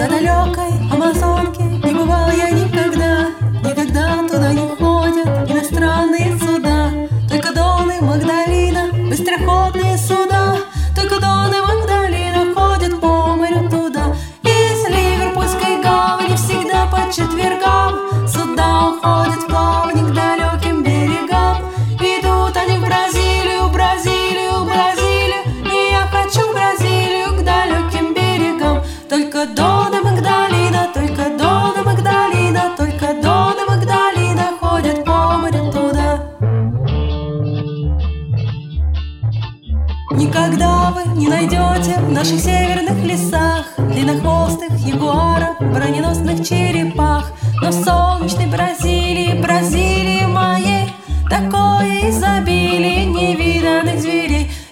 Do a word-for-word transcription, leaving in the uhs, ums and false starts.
до далекой Амазонки не бывал я никогда. Никогда туда не ходят иностранные суда. Только Дон и Магдалина, быстроходные суда. Только Дон и Магдалина ходят по морю туда. Из Ливерпульской гавани всегда по четвергам суда уходят в плавание к далеким берегам. Идут они в Бразилию, Бразилию, Бразилию. И я хочу в Бразилию к далеким берегам. Только Дон и Магдалина, только Дон и Магдалина, только Дон и Магдалина ходят по морю туда. Никогда вы не найдете в наших северных лесах длиннохвостых ягуаров, броненосных черепах. Но в солнечной Бразилии, Бразилии моей, такое изобилие невиданных зверей.